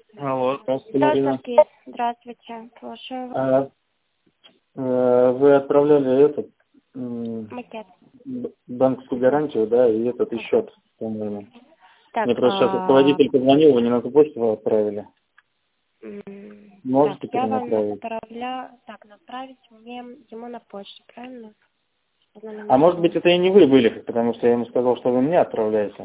Алло, здравствуйте, Да, Марина. Сергей, здравствуйте. Слушаю вас. Вы отправляли Макет. банковскую гарантию, да, и этот и Ага. счет, по-моему. Так, Мне просто сейчас руководитель позвонил, вы не на ту почту его отправили. так, Можете я вам перенаправить? направляю. Так, направить мне ему на почту, правильно? Одну А может быть, минутку. это и не вы были, потому что я ему сказал, что вы мне отправляете.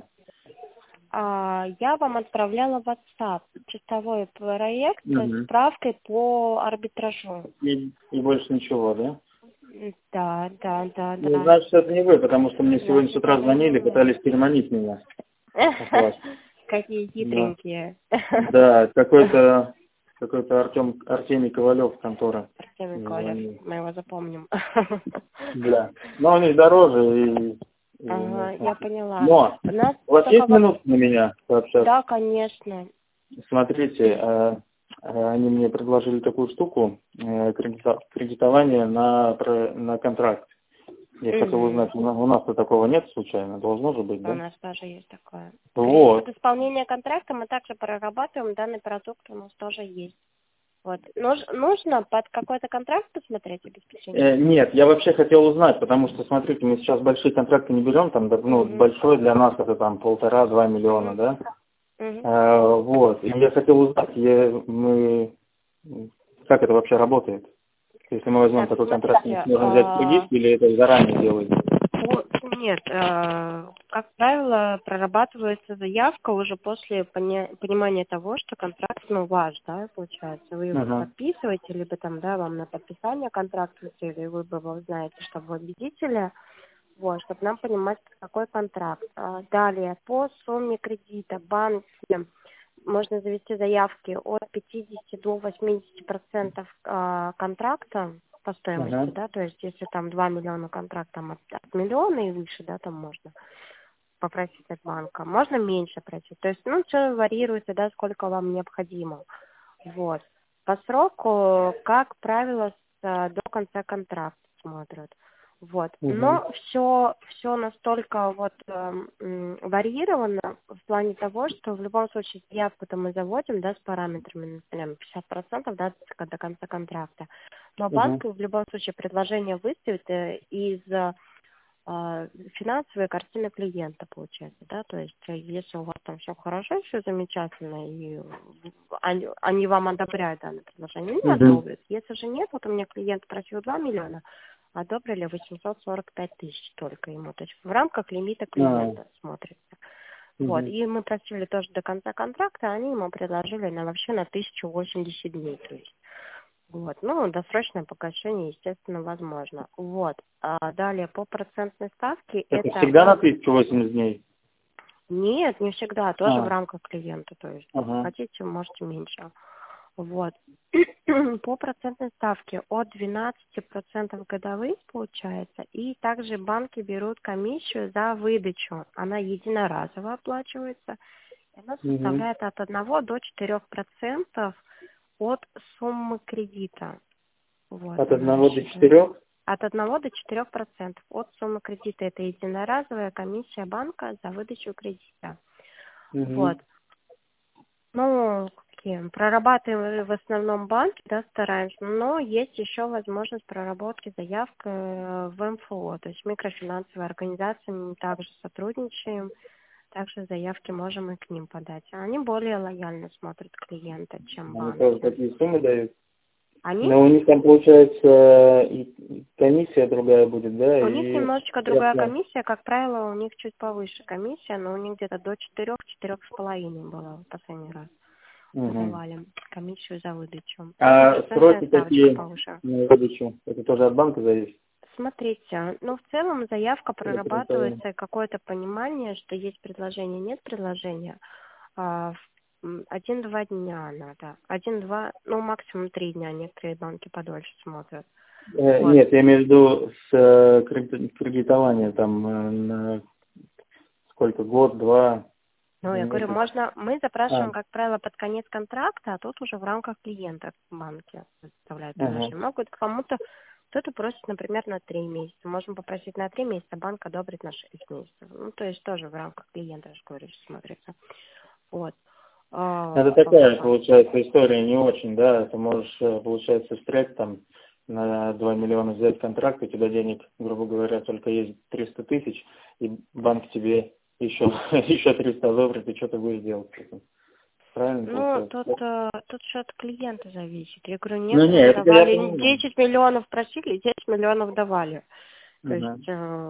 Я вам отправляла в WhatsApp чистовой проект с Угу. справкой по арбитражу. И больше ничего, да? Да, да, да, Ну, да. значит, это не вы, потому что мне сегодня с Значит, утра это не звонили, вы. пытались переманить меня от вас. Какие Да, хитренькие. да, какой-то Артемий Ковалев, контора. Артемий Ковалев, Звонил. мы его запомним. Да. Но у них дороже и Ага, нужно. я поняла. Но У нас у вас только есть минут на меня пообщаться? Да, конечно. Смотрите, они мне предложили такую штуку, кредитование на контракт. Я хотел Мгм. узнать, у нас-то такого нет случайно? Должно же быть, У да? нас тоже есть такое. Кредит под Вот. исполнение контракта мы также прорабатываем, данный продукт у нас тоже есть. Вот. Нужно под какой-то контракт посмотреть обеспечение? Нет, я вообще хотел узнать, потому что, смотрите, мы сейчас большие контракты не берем, там, да, ну, Угу. большой для нас это там 1,5-2 миллиона, Угу. да? Угу. Вот. И я хотел узнать, как это вообще работает. Если мы возьмем Так, такой контракт, мы смотрите, сможем взять кредит или это заранее делается? Нет, как правило, прорабатывается заявка уже после понимания того, что контракт, ну, ваш, да, получается. Вы его Ага. подписываете, либо там, да, вам на подписание контракта, или вы знаете, что вы победителя, вот, чтобы нам понимать, какой контракт. Далее, по сумме кредита, банки, можно завести заявки от 50 до 80% контракта по стоимости, Ага. да, то есть если там 2 миллиона контракт там от миллиона и выше, да, там можно попросить от банка. Можно меньше просить. То есть, ну, все варьируется, да, сколько вам необходимо. Вот. По сроку, как правило, до конца контракта смотрят. Вот. Угу. Но все настолько вот варьировано в плане того, что в любом случае заявку-то мы заводим, да, с параметрами, например, 50%, да, до конца контракта. Но банк Угу. в любом случае предложение выставит из финансовая картина клиента получается, да, то есть если у вас там все хорошо, все замечательно, и они вам одобряют данное предложение, не Угу. одобрят. Если же нет, вот у меня клиент просил 2 миллиона, одобрили 845 тысяч только ему, то есть в рамках лимита клиента смотрится. Вот, Угу. и мы просили тоже до конца контракта, они ему предложили вообще на 1080 дней, то есть. Вот, ну, досрочное погашение, естественно, возможно. Вот. Далее по процентной ставке Это это всегда на от... 1080 дней? Нет, не всегда, тоже в А, рамках клиента, то есть, если ага. хотите, можете меньше. Вот. По процентной ставке от 12% годовых получается, и также банки берут комиссию за выдачу. Она единоразово оплачивается, и она Угу. составляет от 1 до 4% от суммы кредита. Вот От она 1 до 4? рассчитывается. От 1 до 4% от суммы кредита. Это единоразовая комиссия банка за выдачу кредита. Вот. Угу. Ну, какие? Прорабатываем в основном банки, да, стараемся, но есть еще возможность проработки заявок в МФО, то есть микрофинансовые организации, мы также сотрудничаем, также заявки можем и к ним подать. Они более лояльно смотрят клиента, чем Они тоже банки. такие суммы дают? Они Но у них там, получается, и комиссия другая будет, да, У них и немножечко другая процент. комиссия, как правило, у них чуть повыше комиссия, но у них где-то до 4-4,5 было в последний раз. Мы Угу. давали комиссию за выдачу. Просто А процентная сроки ставочка какие повыше. на выдачу? Это тоже от банка зависит? Смотрите, ну в целом заявка Или кредитование? прорабатывается, и какое-то понимание, что есть предложение, нет предложения. 1-2 дня надо. 1-2, ну максимум 3 дня, некоторые банки подольше смотрят. Вот. Нет, я имею в виду с кредитованием, там, на сколько, год, два, Ну, я говорю, месяц. мы А, запрашиваем, как правило, под конец контракта, а тут уже в рамках клиента банки составляют ага. предложение. Могут кому-то, кто-то просит, например, на 3 месяца. Можем попросить на 3 месяца, банк одобрит на 6 месяцев. Ну, то есть тоже в рамках клиента, я же говорю, смотрится. Вот. Это такая, получается, история не очень, да, ты можешь, получается, встрять там на 2 миллиона взять контракт, у тебя денег, грубо говоря, только есть 300 тысяч, и банк тебе еще 300 одобрит, и что ты будешь делать с этим? Правильно? Ну, тут все от клиента зависит. Я говорю, Ну, не, некоторые это я давали, понимаю. 10 миллионов просили, 10 миллионов давали. То Ага. есть,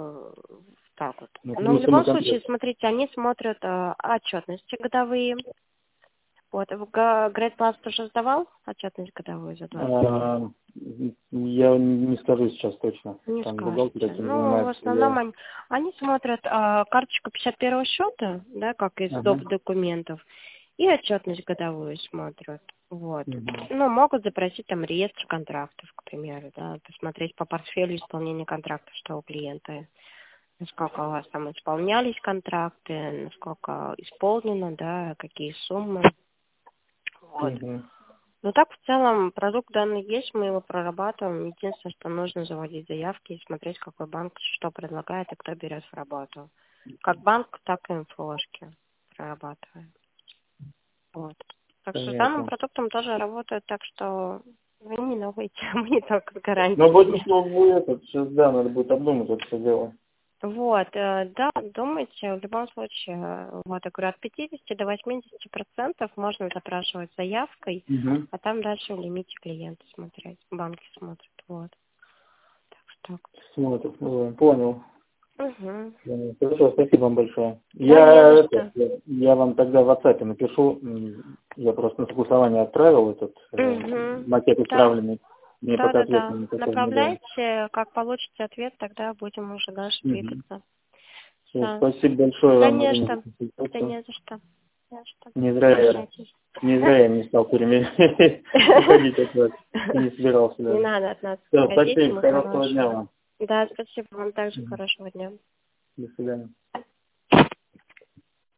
так вот. Ну, Но в сумма любом случае, конкретная. смотрите, они смотрят отчетности годовые. Вот, Great Plus тоже сдавал отчетность годовую за 20? Я не скажу сейчас точно. Не Там бухгалтер скажете. этим Ну, в занимается. основном они смотрят карточку 51-го счета, да, как из доп. Ага. Документов, и отчетность годовую смотрят. Вот. Мгм. Ну, могут запросить там реестр контрактов, к примеру, да, посмотреть по портфелю исполнения контракта, что у клиента, насколько у вас там исполнялись контракты, насколько исполнено, да, какие суммы. Вот. Мгм. Ну так в целом продукт данный есть, мы его прорабатываем. Единственное, что нужно заводить заявки и смотреть, какой банк что предлагает и кто берет в работу. Как банк, так и МФОшки прорабатываем. Вот. Так что с данным Понятно. продуктом тоже работают, так что вы не новые, мы не только с Но гарантиями. больше всего будет сейчас, да, надо будет обдумать это все дело. Вот, да, думайте, в любом случае, вот, я говорю, от 50 до 80% можно запрашивать заявкой, Угу. а там дальше в лимите клиента смотреть, банки смотрят, вот. Так что так. Смотрим. Понял. Угу. Хорошо, спасибо вам большое. Да, не за что. Я вам тогда в WhatsApp напишу. Я просто на согласование отправил этот Угу. макет Да, исправленный. Мне пока ответа да. никакого не дали. Направляйте, как получите ответ, тогда будем уже дальше Угу. двигаться. Все, Да. спасибо большое Да вам, не Ирина, за что. Да консультацию. не за что. Не за что. Не зря Обращайтесь. я не стал уходить от вас. И не собирался Не даже. надо от нас Все, уходить, спасибо, мы хорошего дня хорошие. вам. Да, спасибо вам также, Мгм. хорошего дня. До свидания.